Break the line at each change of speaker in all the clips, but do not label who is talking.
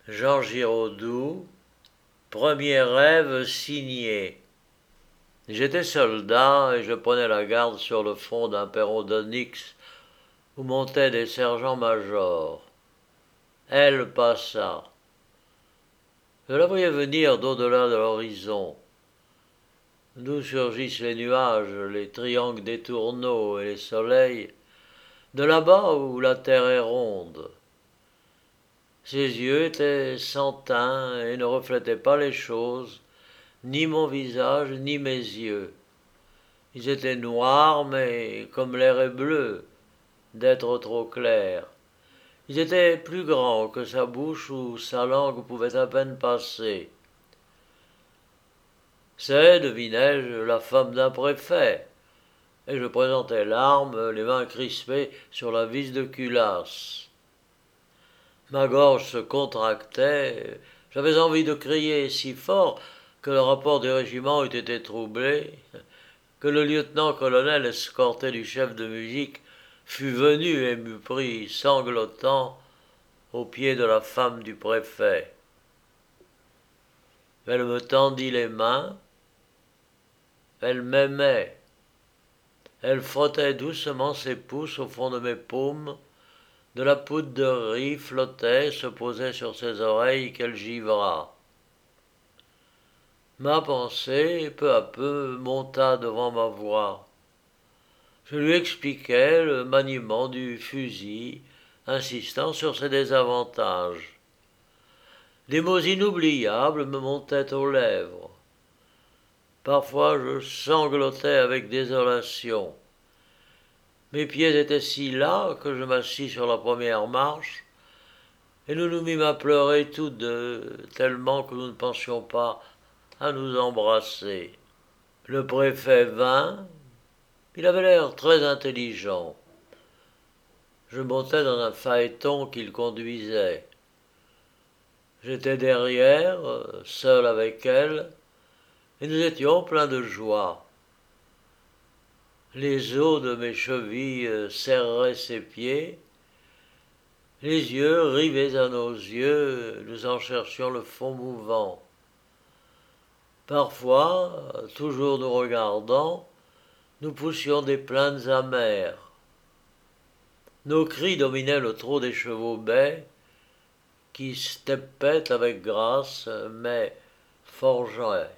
Jean Giraudoux, premier rêve signé. J'étais soldat et je prenais la garde sur le front d'un perron d'onyx où montaient des sergents-majors. Elle passa. Je la voyais venir d'au-delà de l'horizon, d'où surgissent les nuages, les triangles des tourneaux et les soleils, de là-bas où la terre est ronde. Ses yeux étaient sans teint et ne reflétaient pas les choses, ni mon visage, ni mes yeux. Ils étaient noirs, mais comme l'air est bleu, d'être trop clair. Ils étaient plus grands que sa bouche où sa langue pouvait à peine passer. C'est, devinai-je, la femme d'un préfet. Et je présentai l'arme, les mains crispées sur la vis de culasse. Ma gorge se contractait, j'avais envie de crier si fort que le rapport du régiment eût été troublé, que le lieutenant-colonel escorté du chef de musique fût venu et m'eût pris sanglotant aux pieds de la femme du préfet. Elle me tendit les mains, elle m'aimait, elle frottait doucement ses pouces au fond de mes paumes, de la poudre de riz flottait, se posait sur ses oreilles qu'elle givra. Ma pensée, peu à peu, monta devant ma voix. Je lui expliquai le maniement du fusil, insistant sur ses désavantages. Des mots inoubliables me montaient aux lèvres. Parfois je sanglotais avec désolation. Mes pieds étaient si las que je m'assis sur la première marche, et nous nous mîmes à pleurer tous deux, tellement que nous ne pensions pas à nous embrasser. Le préfet vint, il avait l'air très intelligent. Je montais dans un phaéton qu'il conduisait. J'étais derrière, seul avec elle, et nous étions pleins de joie. Les os de mes chevilles serraient ses pieds, les yeux rivés à nos yeux, nous en cherchions le fond mouvant. Parfois, toujours nous regardant, nous poussions des plaintes amères. Nos cris dominaient le trot des chevaux bais, qui steppaient avec grâce, mais forgeaient.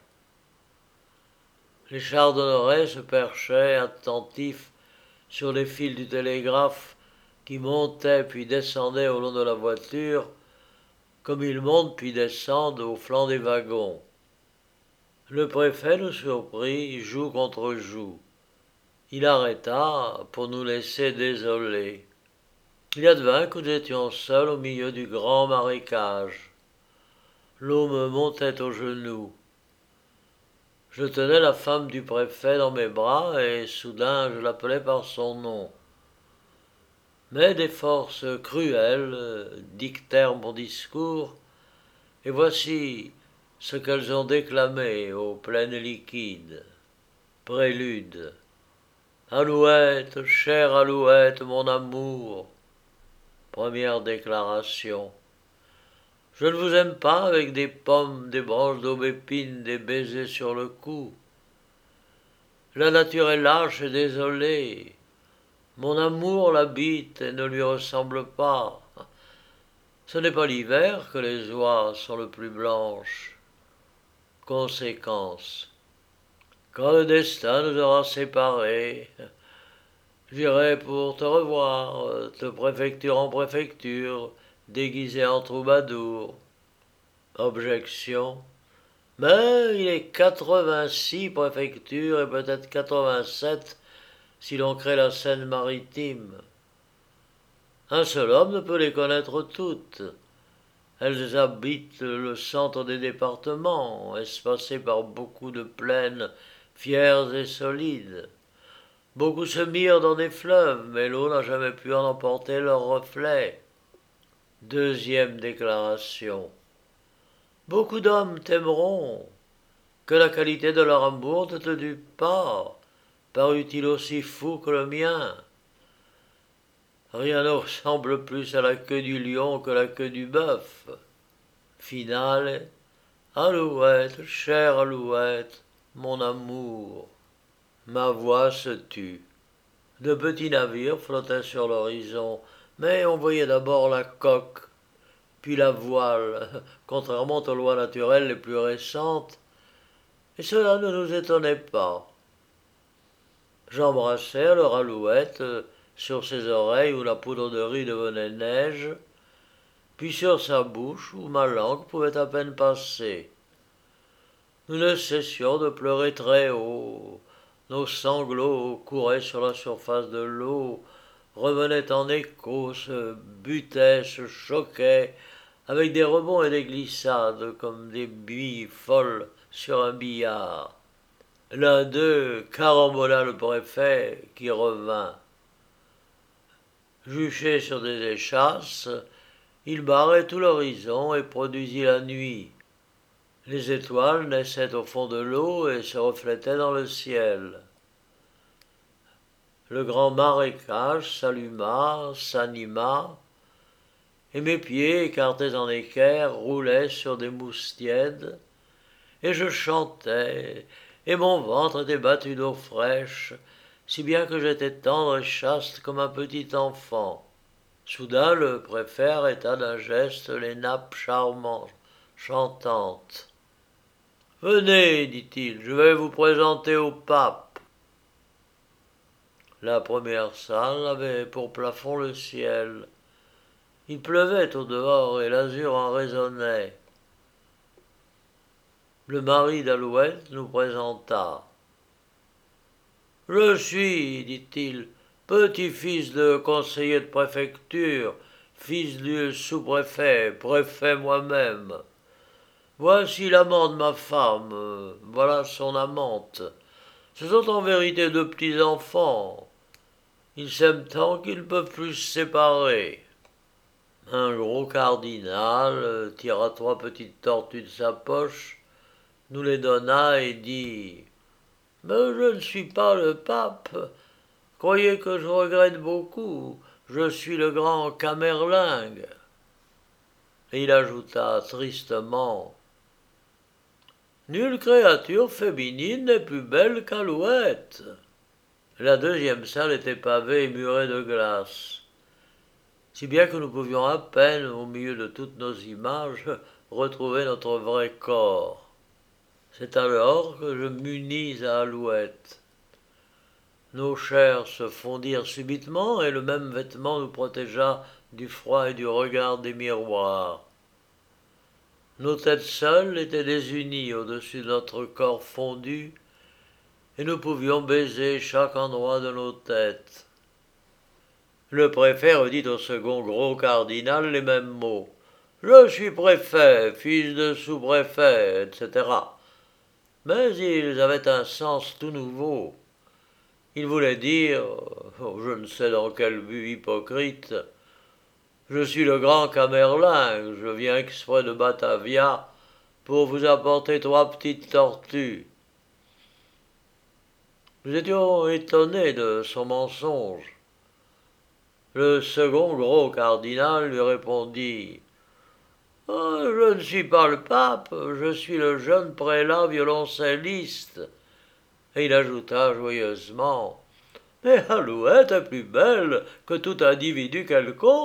Les chardonnerets se perchaient, attentifs, sur les fils du télégraphe qui montaient puis descendaient au long de la voiture, comme ils montent puis descendent au flanc des wagons. Le préfet nous surprit joue contre joue. Il arrêta pour nous laisser désolés. Il advint que nous étions seuls au milieu du grand marécage. L'eau me montait aux genoux. Je tenais la femme du préfet dans mes bras et soudain je l'appelais par son nom. Mais des forces cruelles dictèrent mon discours, et voici ce qu'elles ont déclamé aux plaines liquides. Prélude. Alouette, chère Alouette, mon amour. Première déclaration. Je ne vous aime pas avec des pommes, des branches d'aubépine, des baisers sur le cou. La nature est lâche et désolée. Mon amour l'habite et ne lui ressemble pas. Ce n'est pas l'hiver que les oies sont le plus blanches. Conséquence. Quand le destin nous aura séparés, j'irai pour te revoir, de préfecture en préfecture, déguisé en troubadour. Objection. Mais il est 86 préfectures et peut-être 87 si l'on crée la Seine-Maritime. Un seul homme ne peut les connaître toutes. Elles habitent le centre des départements, espacés par beaucoup de plaines fières et solides. Beaucoup se mirent dans des fleuves, mais l'eau n'a jamais pu en emporter leur reflet. Deuxième déclaration. Beaucoup d'hommes t'aimeront. Que la qualité de leur amour ne te dupe pas. Parut-il aussi fou que le mien? Rien ne ressemble plus à la queue du lion que la queue du bœuf. finale. Alouette, chère Alouette, mon amour. Ma voix se tut. De petits navires flottaient sur l'horizon, mais on voyait d'abord la coque, puis la voile, contrairement aux lois naturelles les plus récentes, et cela ne nous étonnait pas. J'embrassai alors Alouette sur ses oreilles où la poudre de riz devenait neige, puis sur sa bouche où ma langue pouvait à peine passer. Nous ne cessions de pleurer très haut. Nos sanglots couraient sur la surface de l'eau, revenaient en écho, se butaient, se choquaient, avec des rebonds et des glissades, comme des billes folles sur un billard. L'un d'eux carambola le préfet, qui revint. Juché sur des échasses, il barrait tout l'horizon et produisit la nuit. Les étoiles naissaient au fond de l'eau et se reflétaient dans le ciel. Le grand marécage s'alluma, s'anima, et mes pieds, écartés en équerre, roulaient sur des mousses tièdes, et je chantais, et mon ventre était battu d'eau fraîche, si bien que j'étais tendre et chaste comme un petit enfant. Soudain le préfet arrêta d'un geste les nappes charmantes, chantantes. « Venez, dit-il, je vais vous présenter au pape. » La première salle avait pour plafond le ciel. Il pleuvait au dehors et l'azur en résonnait. Le mari d'Alouette nous présenta. « Je suis, dit-il, petit-fils de conseiller de préfecture, fils du sous-préfet, préfet moi-même. Voici l'amant de ma femme, voilà son amante. Ce sont en vérité deux petits enfants. Ils s'aiment tant qu'ils ne peuvent plus se séparer. » Un gros cardinal tira trois petites tortues de sa poche, nous les donna et dit « Mais je ne suis pas le pape. Croyez que je regrette beaucoup. Je suis le grand Camerlingue. » Et il ajouta tristement « Nulle créature féminine n'est plus belle qu'Alouette. » La deuxième salle était pavée et murée de glace, si bien que nous pouvions à peine, au milieu de toutes nos images, retrouver notre vrai corps. C'est alors que je m'unis à Alouette. Nos chairs se fondirent subitement et le même vêtement nous protégea du froid et du regard des miroirs. Nos têtes seules étaient désunies au-dessus de notre corps fondu, et nous pouvions baiser chaque endroit de nos têtes. Le préfet redit au second gros cardinal les mêmes mots. « Je suis préfet, fils de sous-préfet, etc. » Mais ils avaient un sens tout nouveau. Ils voulaient dire, je ne sais dans quel but hypocrite, « Je suis le grand Camerlingue, je viens exprès de Batavia pour vous apporter trois petites tortues. » Nous étions étonnés de son mensonge. Le second gros cardinal lui répondit « Oh, je ne suis pas le pape, je suis le jeune prélat violoncelliste. » Et il ajouta joyeusement « Mais Alouette est plus belle que tout individu quelconque. »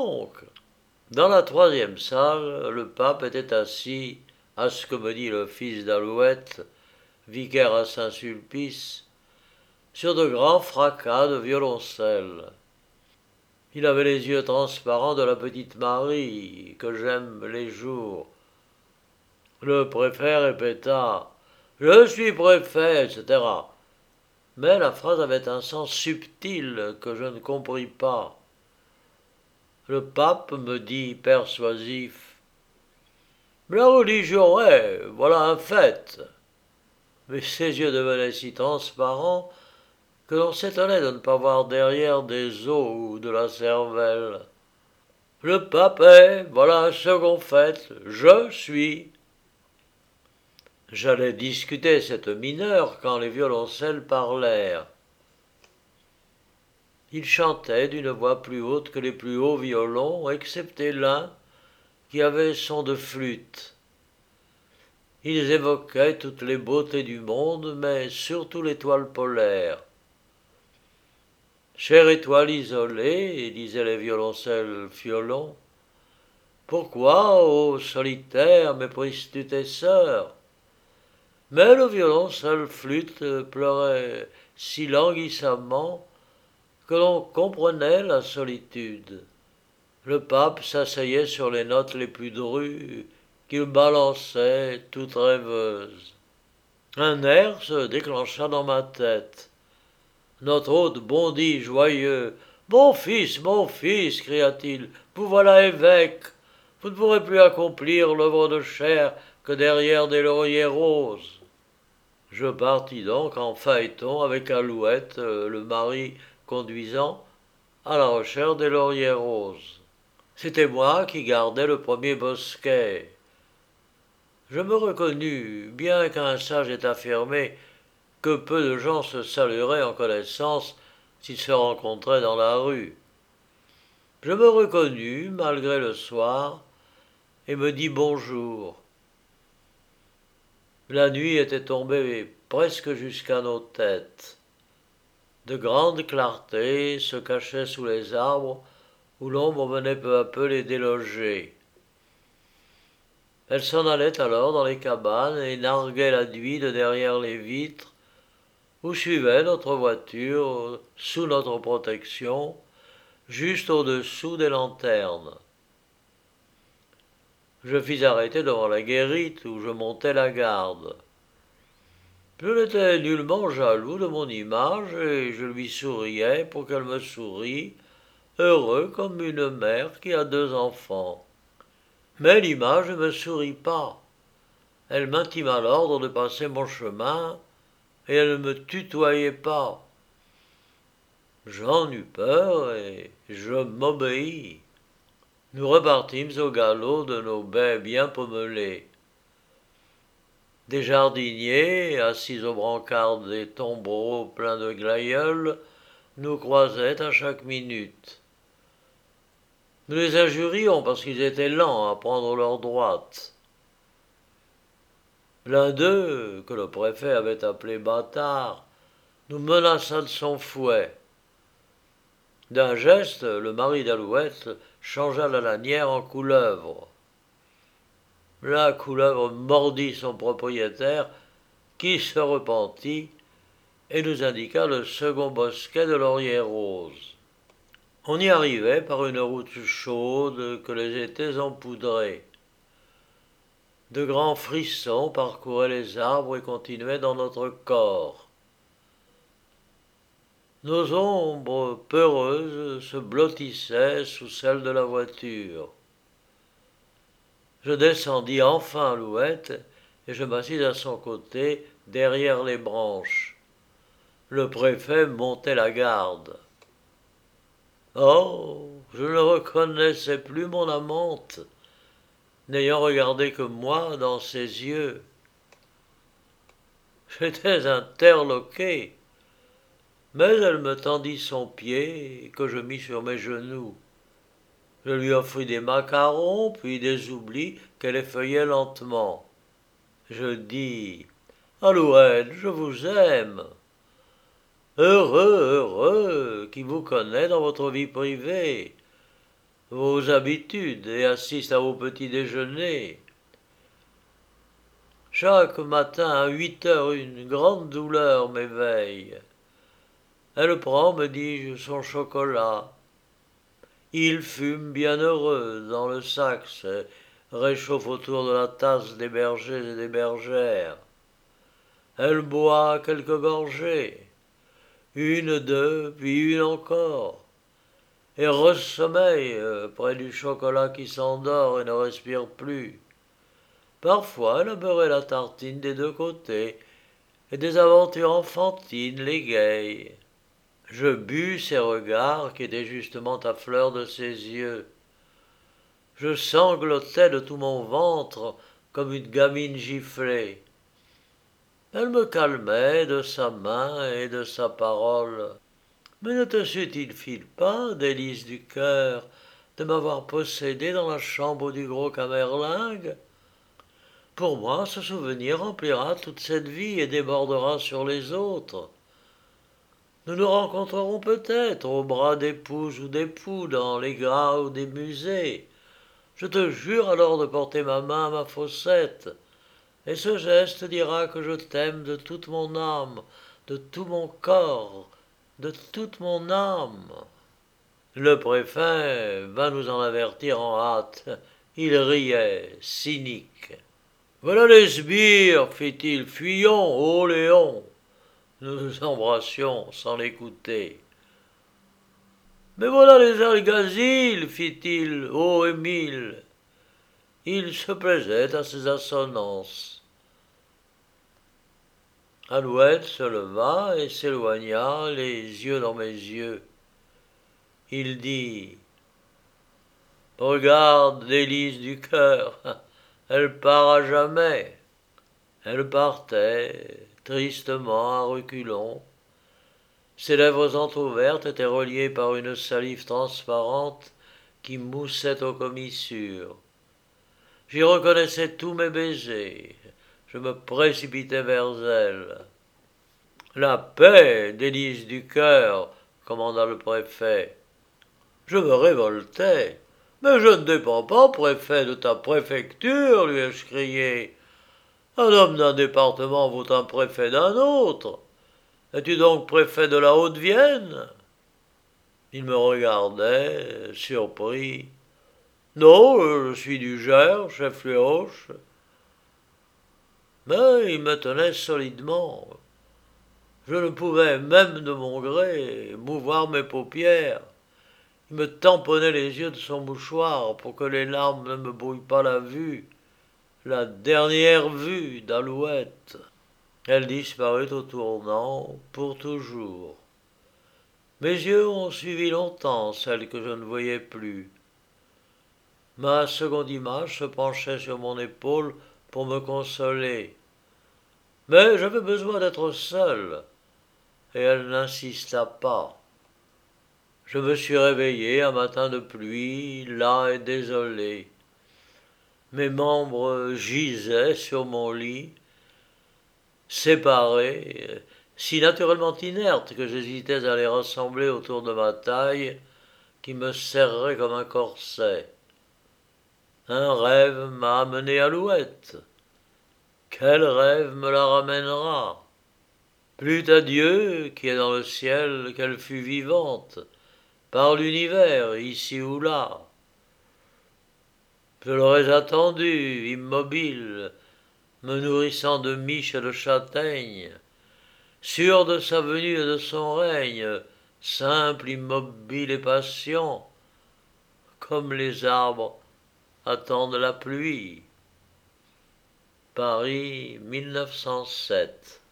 Dans la troisième salle, le pape était assis, à ce que me dit le fils d'Alouette, vicaire à Saint-Sulpice, sur de grands fracas de violoncelle. Il avait les yeux transparents de la petite Marie, que j'aime les jours. Le préfet répéta « Je suis préfet, etc. » Mais la phrase avait un sens subtil que je ne compris pas. Le pape me dit persuasif « La religion est, voilà un fait. » Mais ses yeux devenaient si transparents que l'on s'étonnait de ne pas voir derrière des os ou de la cervelle. Le pape est, voilà un second fait, je suis. J'allais discuter cette mineure quand les violoncelles parlèrent. Ils chantaient d'une voix plus haute que les plus hauts violons, excepté l'un qui avait son de flûte. Ils évoquaient toutes les beautés du monde, mais surtout l'étoile polaire. Chère étoile isolée, disaient les violoncelles violons, pourquoi, ô solitaire, méprises-tu tes sœurs? Mais le violoncelle flûte pleurait si languissamment que l'on comprenait la solitude. Le pape s'asseyait sur les notes les plus drues qu'il balançait toutes rêveuses. Un air se déclencha dans ma tête. Notre hôte bondit joyeux. Mon fils, cria-t-il, vous voilà évêque. Vous ne pourrez plus accomplir l'œuvre de chair que derrière des lauriers roses. Je partis donc en phaéton avec Alouette, le mari conduisant, à la recherche des lauriers roses. C'était moi qui gardais le premier bosquet. Je me reconnus, bien qu'un sage ait affirmé que peu de gens se salueraient en connaissance s'ils se rencontraient dans la rue. Je me reconnus, malgré le soir, et me dis bonjour. La nuit était tombée presque jusqu'à nos têtes. De grandes clartés se cachaient sous les arbres où l'ombre venait peu à peu les déloger. Elle s'en allait alors dans les cabanes et narguait la nuit de derrière les vitres, où suivait notre voiture, sous notre protection, juste au-dessous des lanternes. Je fis arrêter devant la guérite où je montais la garde. Je n'étais nullement jaloux de mon image et je lui souriais pour qu'elle me sourie, heureux comme une mère qui a 2 enfants. Mais l'image ne me sourit pas. Elle m'intima l'ordre de passer mon chemin, et elle ne me tutoyait pas. J'en eus peur et je m'obéis. Nous repartîmes au galop de nos baies bien pommelées. Des jardiniers, assis au brancard des tombereaux pleins de glaïeuls, nous croisaient à chaque minute. Nous les injurions parce qu'ils étaient lents à prendre leur droite. L'un d'eux, que le préfet avait appelé bâtard, nous menaça de son fouet. D'un geste, le mari d'Alouette changea la lanière en couleuvre. La couleuvre mordit son propriétaire, qui se repentit et nous indiqua le second bosquet de lauriers roses. On y arrivait par une route chaude que les étés empoudraient. De grands frissons parcouraient les arbres et continuaient dans notre corps. Nos ombres peureuses se blottissaient sous celles de la voiture. Je descendis enfin Alouette et je m'assis à son côté, derrière les branches. Le préfet montait la garde. Oh, je ne reconnaissais plus mon amante, n'ayant regardé que moi dans ses yeux. J'étais interloqué, mais elle me tendit son pied que je mis sur mes genoux. Je lui offris des macarons, puis des oublis qu'elle effeuillait lentement. Je dis « Alouette, je vous aime !» Heureux, heureux, qui vous connaît dans votre vie privée, vos habitudes et assiste à vos petits déjeuners. Chaque matin à 8 heures, une grande douleur m'éveille. Elle prend, me dis-je, son chocolat. Il fume bien heureux dans le sac, se réchauffe autour de la tasse des bergers et des bergères. Elle boit quelques gorgées, une, deux, puis une encore, et ressommeille près du chocolat qui s'endort et ne respire plus. Parfois, elle a beurré la tartine des 2 côtés, et des aventures enfantines l'égayent. Je bus ses regards qui étaient justement à fleur de ses yeux. Je sanglotais de tout mon ventre comme une gamine giflée. Elle me calmait de sa main et de sa parole. Mais ne te suffit-il pas, délice du cœur, de m'avoir possédé dans la chambre du gros Camerlingue? Pour moi, ce souvenir remplira toute cette vie et débordera sur les autres. Nous nous rencontrerons peut-être au bras d'épouses ou d'époux dans les graves des musées. Je te jure alors de porter ma main à ma fossette, et ce geste dira que je t'aime de toute mon âme, de tout mon corps, de toute mon âme. Le préfet va nous en avertir en hâte. Il riait, cynique. Voilà les sbires, fit-il, fuyons, ô Léon. Nous nous embrassions sans l'écouter. Mais voilà les alguazils, fit-il, ô Émile. Il se plaisait à ces assonances. Alouette se leva et s'éloigna, les yeux dans mes yeux. Il dit: Regarde, délice du cœur, elle part à jamais. Elle partait, tristement, à reculons. Ses lèvres entr'ouvertes étaient reliées par une salive transparente qui moussait aux commissures. J'y reconnaissais tous mes baisers. Je me précipitai vers elle. La paix, délice du cœur, commanda le préfet. Je me révoltai. Mais je ne dépends pas, préfet, de ta préfecture, lui ai-je crié. Un homme d'un département vaut un préfet d'un autre. Es-tu donc préfet de la Haute-Vienne? Il me regardait, surpris. Non, je suis du Gers, chef-lieu Auch. Mais il me tenait solidement. Je ne pouvais, même de mon gré, mouvoir mes paupières. Il me tamponnait les yeux de son mouchoir pour que les larmes ne me brouillent pas la vue, la dernière vue d'Alouette. Elle disparut au tournant pour toujours. Mes yeux ont suivi longtemps celle que je ne voyais plus. Ma seconde image se penchait sur mon épaule pour me consoler. Mais j'avais besoin d'être seul, et elle n'insista pas. Je me suis réveillé un matin de pluie, las et désolé. Mes membres gisaient sur mon lit, séparés, si naturellement inertes que j'hésitais à les rassembler autour de ma taille, qui me serrait comme un corset. Un rêve m'a amené à l'Ouette. Quel rêve me la ramènera? Plût à Dieu, qui est dans le ciel, qu'elle fût vivante, par l'univers, ici ou là. Je l'aurais attendue, immobile, me nourrissant de miches et de châtaignes, sûr de sa venue et de son règne, simple, immobile et patient, comme les arbres attendent la pluie. Paris 1907